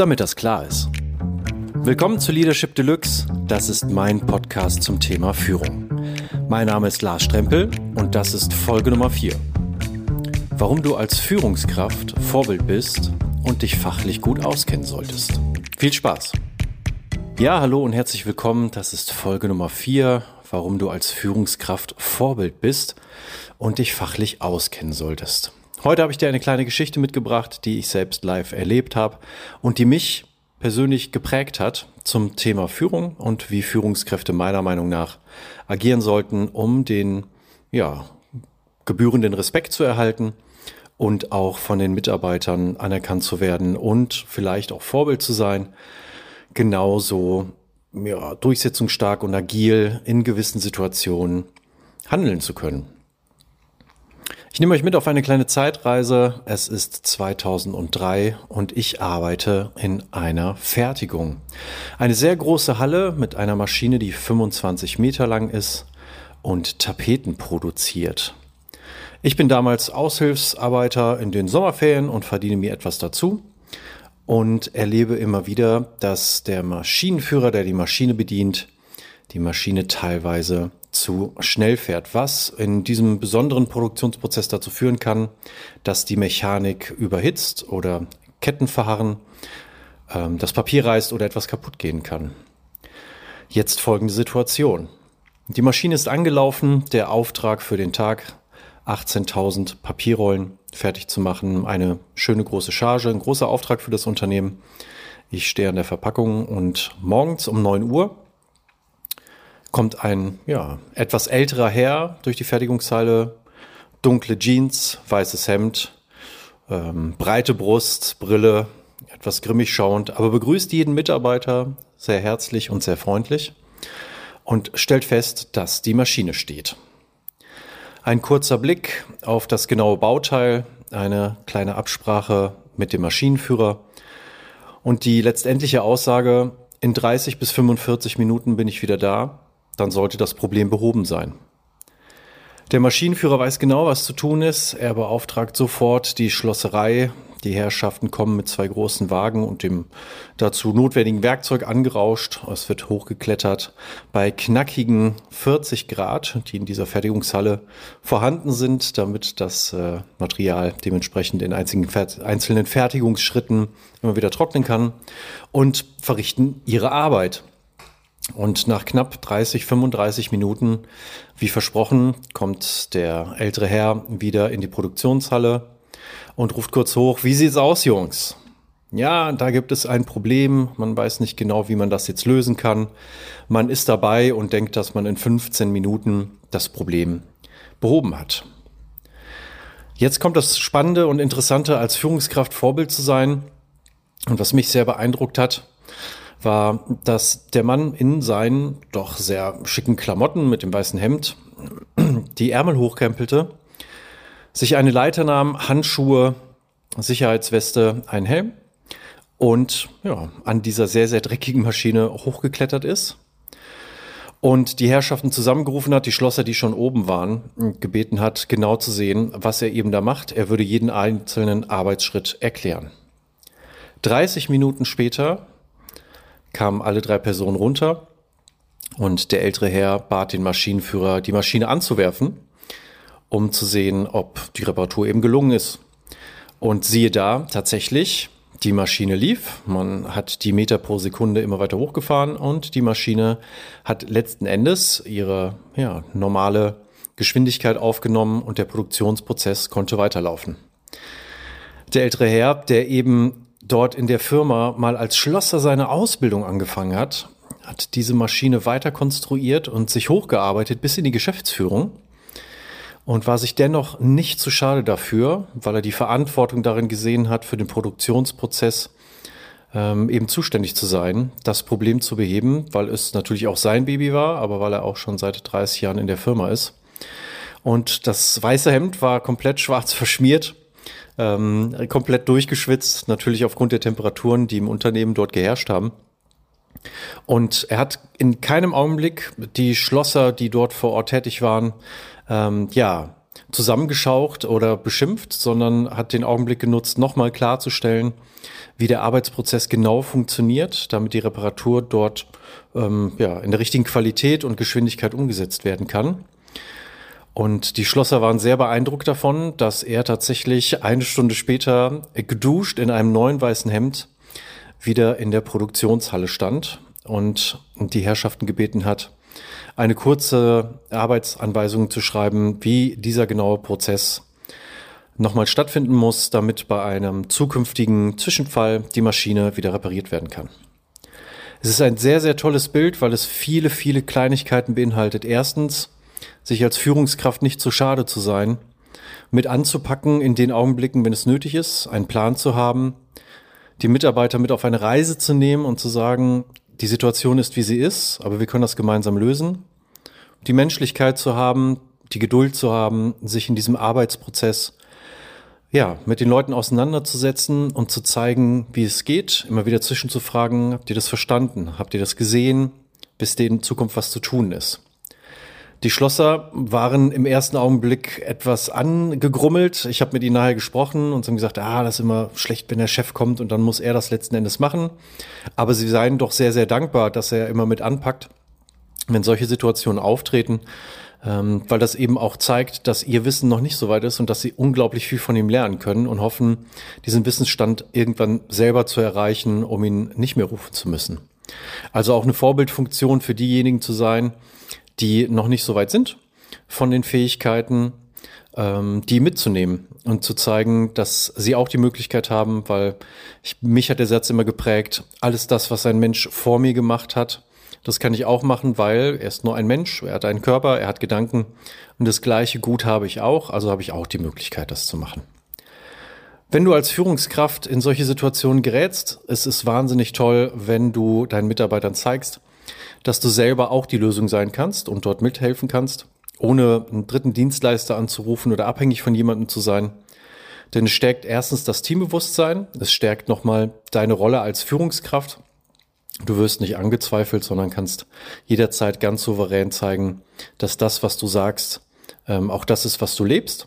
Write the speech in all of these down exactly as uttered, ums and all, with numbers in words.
damit das klar ist. Willkommen zu Leadership Deluxe, das ist mein Podcast zum Thema Führung. Mein Name ist Lars Strempel und das ist Folge Nummer vier. Warum du als Führungskraft Vorbild bist und dich fachlich gut auskennen solltest. Viel Spaß! Ja, hallo und herzlich willkommen, das ist Folge Nummer vier, warum du als Führungskraft Vorbild bist und dich fachlich auskennen solltest. Heute habe ich dir eine kleine Geschichte mitgebracht, die ich selbst live erlebt habe und die mich persönlich geprägt hat zum Thema Führung und wie Führungskräfte meiner Meinung nach agieren sollten, um den ja, gebührenden Respekt zu erhalten und auch von den Mitarbeitern anerkannt zu werden und vielleicht auch Vorbild zu sein, genauso ja, durchsetzungsstark und agil in gewissen Situationen handeln zu können. Ich nehme euch mit auf eine kleine Zeitreise. Es ist zweitausenddrei und ich arbeite in einer Fertigung. Eine sehr große Halle mit einer Maschine, die fünfundzwanzig Meter lang ist und Tapeten produziert. Ich bin damals Aushilfsarbeiter in den Sommerferien und verdiene mir etwas dazu und erlebe immer wieder, dass der Maschinenführer, der die Maschine bedient, die Maschine teilweise zu schnell fährt, was in diesem besonderen Produktionsprozess dazu führen kann, dass die Mechanik überhitzt oder Ketten verharren, ähm, das Papier reißt oder etwas kaputt gehen kann. Jetzt folgende Situation. Die Maschine ist angelaufen, der Auftrag für den Tag, achtzehntausend Papierrollen fertig zu machen, eine schöne große Charge, ein großer Auftrag für das Unternehmen. Ich stehe an der Verpackung und morgens um neun Uhr kommt ein ja, etwas älterer Herr durch die Fertigungshalle, dunkle Jeans, weißes Hemd, ähm, breite Brust, Brille, etwas grimmig schauend, aber begrüßt jeden Mitarbeiter sehr herzlich und sehr freundlich und stellt fest, dass die Maschine steht. Ein kurzer Blick auf das genaue Bauteil, eine kleine Absprache mit dem Maschinenführer und die letztendliche Aussage, in dreißig bis fünfundvierzig Minuten bin ich wieder da. Dann sollte das Problem behoben sein. Der Maschinenführer weiß genau, was zu tun ist. Er beauftragt sofort die Schlosserei. Die Herrschaften kommen mit zwei großen Wagen und dem dazu notwendigen Werkzeug angerauscht. Es wird hochgeklettert. Bei knackigen vierzig Grad, die in dieser Fertigungshalle vorhanden sind, damit das äh, Material dementsprechend in einzigen, einzelnen Fertigungsschritten immer wieder trocknen kann und verrichten ihre Arbeit. Und nach knapp dreißig, fünfunddreißig Minuten, wie versprochen, kommt der ältere Herr wieder in die Produktionshalle und ruft kurz hoch, wie sieht's aus, Jungs? Ja, da gibt es ein Problem, man weiß nicht genau, wie man das jetzt lösen kann. Man ist dabei und denkt, dass man in fünfzehn Minuten das Problem behoben hat. Jetzt kommt das Spannende und Interessante, als Führungskraft Vorbild zu sein. Und was mich sehr beeindruckt hat, war, dass der Mann in seinen doch sehr schicken Klamotten mit dem weißen Hemd die Ärmel hochkrempelte, sich eine Leiter nahm, Handschuhe, Sicherheitsweste, ein Helm und ja, an dieser sehr, sehr dreckigen Maschine hochgeklettert ist und die Herrschaften zusammengerufen hat, die Schlosser, die schon oben waren, gebeten hat, genau zu sehen, was er eben da macht. Er würde jeden einzelnen Arbeitsschritt erklären. dreißig Minuten später kamen alle drei Personen runter und der ältere Herr bat den Maschinenführer, die Maschine anzuwerfen, um zu sehen, ob die Reparatur eben gelungen ist. Und siehe da, tatsächlich, die Maschine lief, man hat die Meter pro Sekunde immer weiter hochgefahren und die Maschine hat letzten Endes ihre ja, normale Geschwindigkeit aufgenommen und der Produktionsprozess konnte weiterlaufen. Der ältere Herr, der eben dort in der Firma mal als Schlosser seine Ausbildung angefangen hat, hat diese Maschine weiter konstruiert und sich hochgearbeitet bis in die Geschäftsführung und war sich dennoch nicht zu schade dafür, weil er die Verantwortung darin gesehen hat, für den Produktionsprozess ähm, eben zuständig zu sein, das Problem zu beheben, weil es natürlich auch sein Baby war, aber weil er auch schon seit dreißig Jahren in der Firma ist. Und das weiße Hemd war komplett schwarz verschmiert, Ähm, komplett durchgeschwitzt, natürlich aufgrund der Temperaturen, die im Unternehmen dort geherrscht haben. Und er hat in keinem Augenblick die Schlosser, die dort vor Ort tätig waren, ähm, ja, zusammengeschaucht oder beschimpft, sondern hat den Augenblick genutzt, nochmal klarzustellen, wie der Arbeitsprozess genau funktioniert, damit die Reparatur dort ähm, ja, in der richtigen Qualität und Geschwindigkeit umgesetzt werden kann. Und die Schlosser waren sehr beeindruckt davon, dass er tatsächlich eine Stunde später geduscht in einem neuen weißen Hemd wieder in der Produktionshalle stand und die Herrschaften gebeten hat, eine kurze Arbeitsanweisung zu schreiben, wie dieser genaue Prozess nochmal stattfinden muss, damit bei einem zukünftigen Zwischenfall die Maschine wieder repariert werden kann. Es ist ein sehr, sehr tolles Bild, weil es viele, viele Kleinigkeiten beinhaltet. Erstens, sich als Führungskraft nicht zu schade zu sein, mit anzupacken in den Augenblicken, wenn es nötig ist, einen Plan zu haben, die Mitarbeiter mit auf eine Reise zu nehmen und zu sagen, die Situation ist, wie sie ist, aber wir können das gemeinsam lösen. Die Menschlichkeit zu haben, die Geduld zu haben, sich in diesem Arbeitsprozess ja, mit den Leuten auseinanderzusetzen und zu zeigen, wie es geht, immer wieder zwischenzufragen, habt ihr das verstanden, habt ihr das gesehen, bis denen in Zukunft was zu tun ist. Die Schlosser waren im ersten Augenblick etwas angegrummelt. Ich habe mit ihnen nachher gesprochen und sie haben gesagt, ah, das ist immer schlecht, wenn der Chef kommt und dann muss er das letzten Endes machen. Aber sie seien doch sehr, sehr dankbar, dass er immer mit anpackt, wenn solche Situationen auftreten, ähm, weil das eben auch zeigt, dass ihr Wissen noch nicht so weit ist und dass sie unglaublich viel von ihm lernen können und hoffen, diesen Wissensstand irgendwann selber zu erreichen, um ihn nicht mehr rufen zu müssen. Also auch eine Vorbildfunktion für diejenigen zu sein, die noch nicht so weit sind von den Fähigkeiten, ähm, die mitzunehmen und zu zeigen, dass sie auch die Möglichkeit haben, weil ich, mich hat der Satz immer geprägt, alles das, was ein Mensch vor mir gemacht hat, das kann ich auch machen, weil er ist nur ein Mensch, er hat einen Körper, er hat Gedanken und das gleiche Gut habe ich auch, also habe ich auch die Möglichkeit, das zu machen. Wenn du als Führungskraft in solche Situationen gerätst, es ist wahnsinnig toll, wenn du deinen Mitarbeitern zeigst, dass du selber auch die Lösung sein kannst und dort mithelfen kannst, ohne einen dritten Dienstleister anzurufen oder abhängig von jemandem zu sein. Denn es stärkt erstens das Teambewusstsein, es stärkt nochmal deine Rolle als Führungskraft. Du wirst nicht angezweifelt, sondern kannst jederzeit ganz souverän zeigen, dass das, was du sagst, ähm, auch das ist, was du lebst.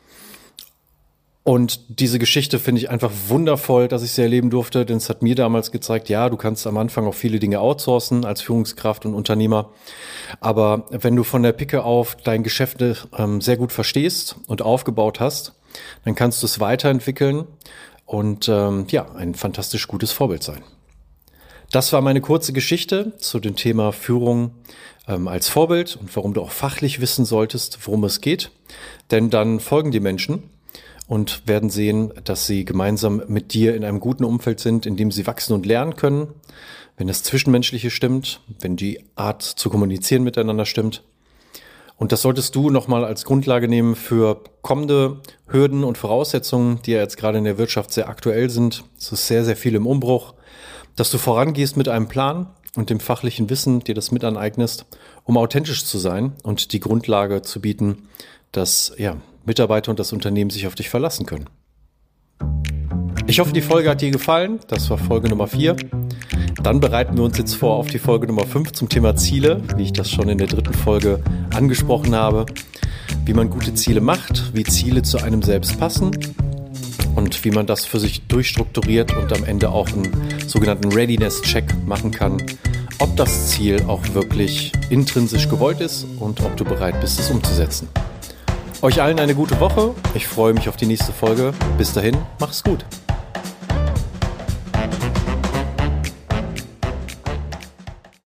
Und diese Geschichte finde ich einfach wundervoll, dass ich sie erleben durfte, denn es hat mir damals gezeigt, ja, du kannst am Anfang auch viele Dinge outsourcen als Führungskraft und Unternehmer. Aber wenn du von der Picke auf dein Geschäft ähm, sehr gut verstehst und aufgebaut hast, dann kannst du es weiterentwickeln und ähm, ja, ein fantastisch gutes Vorbild sein. Das war meine kurze Geschichte zu dem Thema Führung ähm, als Vorbild und warum du auch fachlich wissen solltest, worum es geht. Denn dann folgen die Menschen und werden sehen, dass sie gemeinsam mit dir in einem guten Umfeld sind, in dem sie wachsen und lernen können, wenn das Zwischenmenschliche stimmt, wenn die Art zu kommunizieren miteinander stimmt. Und das solltest du nochmal als Grundlage nehmen für kommende Hürden und Voraussetzungen, die ja jetzt gerade in der Wirtschaft sehr aktuell sind. Es ist sehr, sehr viel im Umbruch, dass du vorangehst mit einem Plan und dem fachlichen Wissen, dir das mit aneignest, um authentisch zu sein und die Grundlage zu bieten, dass ja, Mitarbeiter und das Unternehmen sich auf dich verlassen können. Ich hoffe, die Folge hat dir gefallen. Das war Folge Nummer vier. Dann bereiten wir uns jetzt vor auf die Folge Nummer fünf zum Thema Ziele, wie ich das schon in der dritten Folge angesprochen habe, wie man gute Ziele macht, wie Ziele zu einem selbst passen und wie man das für sich durchstrukturiert und am Ende auch einen sogenannten Readiness-Check machen kann, ob das Ziel auch wirklich intrinsisch gewollt ist und ob du bereit bist, es umzusetzen. Euch allen eine gute Woche. Ich freue mich auf die nächste Folge. Bis dahin, mach's gut.